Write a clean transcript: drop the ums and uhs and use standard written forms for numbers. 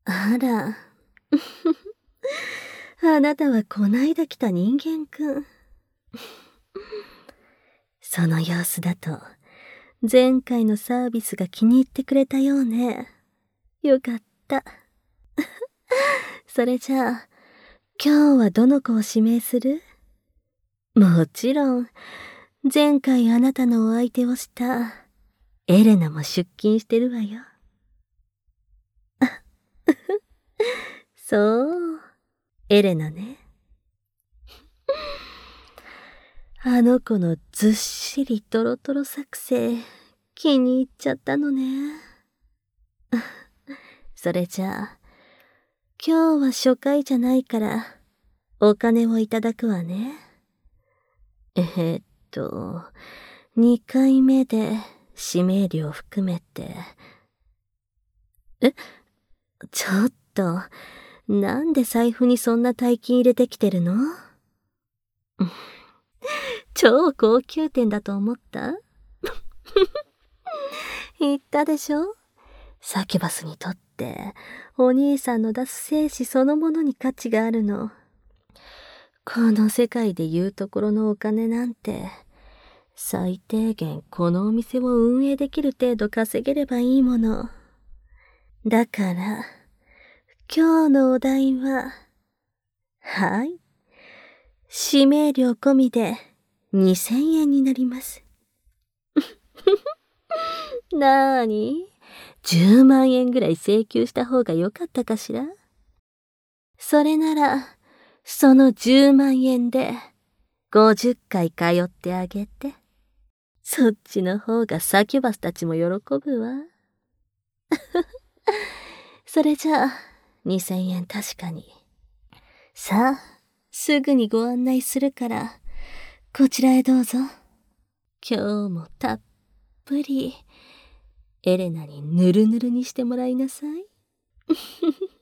あら。あなたはこないだ来た人間くん。その様子だと、前回のサービスが気に入ってくれたようね。よかった。それじゃあ、今日はどの子を指名する？もちろん、前回あなたのお相手をしたエレナも出勤してるわよ。そう、エレナね。あの子のずっしりトロトロ作成、気に入っちゃったのね。それじゃあ、今日は初回じゃないから、お金をいただくわね。2回目で指名料含めて。ちょっと、なんで財布にそんな大金入れてきてるの？超高級店だと思った？言ったでしょ？サキュバスにとって、お兄さんの出す精子そのものに価値があるの。この世界で言うところのお金なんて、最低限このお店を運営できる程度稼げればいいもの。だから、今日のお題は、はい。指名料込みで2000円になります。なーに？ 10 万円ぐらい請求した方が良かったかしら？それなら、その10万円で50回通ってあげて。そっちの方がサキュバスたちも喜ぶわ。それじゃあ、2000円確かに。さあ、すぐにご案内するから、こちらへどうぞ。今日もたっぷり、エレナにぬるぬるにしてもらいなさい。